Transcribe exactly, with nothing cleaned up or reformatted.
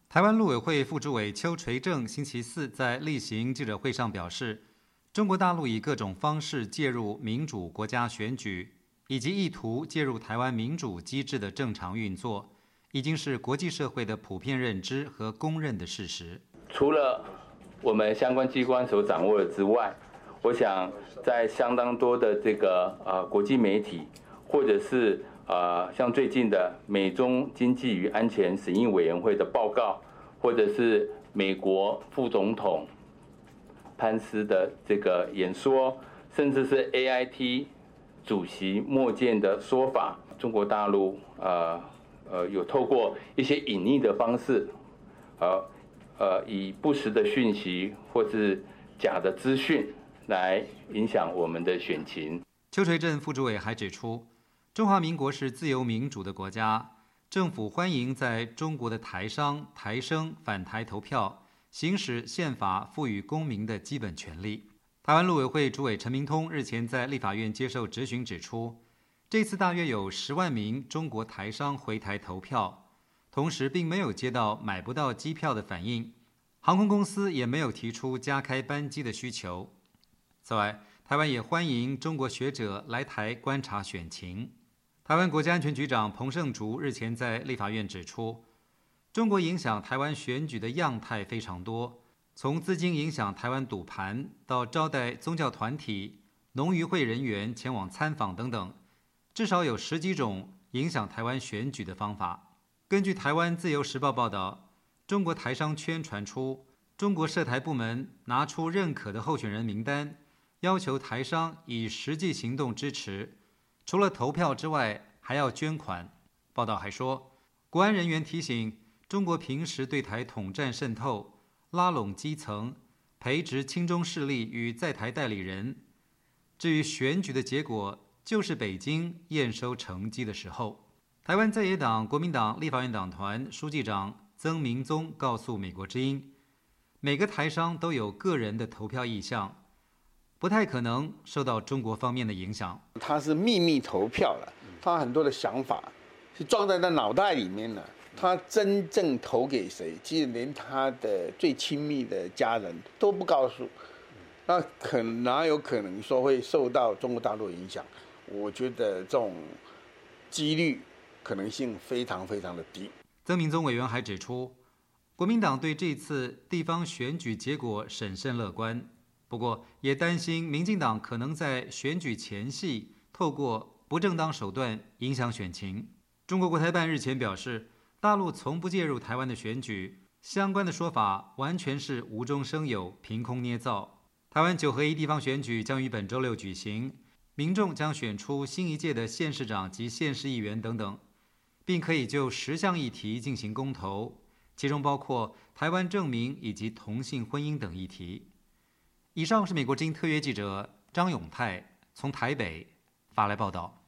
台湾陆委会副主委邱垂正星期四在例行记者会上表示，中国大陆以各种方式介入民主国家选举，以及意图介入台湾民主机制的正常运作，已经是国际社会的普遍认知和公认的事实。 除了我们相关机关所掌握的之外，我想在相当多的这个呃国际媒体，或者是呃像最近的美中经济与安全审议委员会的报告，或者是美国副总统潘斯的这个演说，甚至是 A I T 主席莫健的说法，中国大陆呃呃有透过一些隐匿的方式，呃呃以不实的讯息或是假的资讯来影响我们的选情。 邱垂正副主委还指出，中华民国是自由民主的国家，政府欢迎在中国的台商、台生返台投票，行使宪法赋予公民的基本权利。台湾陆委会主委陈明通日前在立法院接受质询指出，这次大约有十万名中国台商回台投票，同时并没有接到买不到机票的反应，航空公司也没有提出加开班机的需求。此外，台湾也欢迎中国学者来台观察选情。台湾国家安全局长彭胜竹日前在立法院指出，中国影响台湾选举的样态非常多，从资金影响台湾赌盘，到招待宗教团体、农渔会人员前往参访等等，至少有十几种影响台湾选举的方法。根据台湾自由时报报道，中国台商圈传出，中国涉台部门拿出认可的候选人名单，要求台商以实际行动支持，除了投票之外，还要捐款。报道还说，国安人员提醒，中国平时对台统战渗透，拉拢基层，培植亲中势力与在台代理人。至于选举的结果，就是北京验收成绩的时候。台湾在野党国民党立法院党团书记长曾明宗告诉美国之音，每个台商都有个人的投票意向，不太可能受到中国方面的影响。 他是秘密投票了，他很多的想法是装在他脑袋里面了。他真正投给谁，其实连他的最亲密的家人都不告诉，那可哪有可能说会受到中国大陆影响？我觉得这种几率可能性非常非常的低。 曾明宗委员还指出，国民党对这次地方选举结果审慎乐观，不过也担心民进党可能在选举前夕透过不正当手段影响选情。中国国台办日前表示，大陆从不介入台湾的选举，相关的说法完全是无中生有、凭空捏造。台湾九合一地方选举将于本周六举行，民众将选出新一届的县市长及县市议员等等，并可以就十项议题进行公投，其中包括台湾证明以及同性婚姻等议题。以上是美国之音特约记者张永泰从台北发来报道。